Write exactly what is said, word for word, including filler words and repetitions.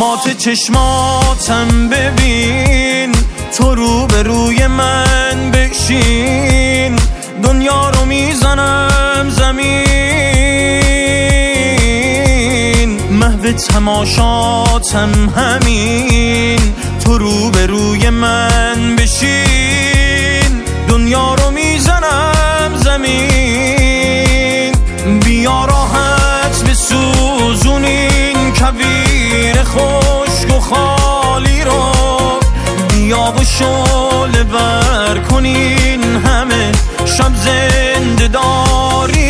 مات چشماتم ببین، تو رو به روی من بشین، دنیا رو میزنم زمین، محو تماشاتم همین، تو رو به روی من بشین، دنیا رو میزنم زمین. بیا راحت بسوزونین کویر خشک و خالی رو، بیا و شعله ور کنین همه شب زنده داری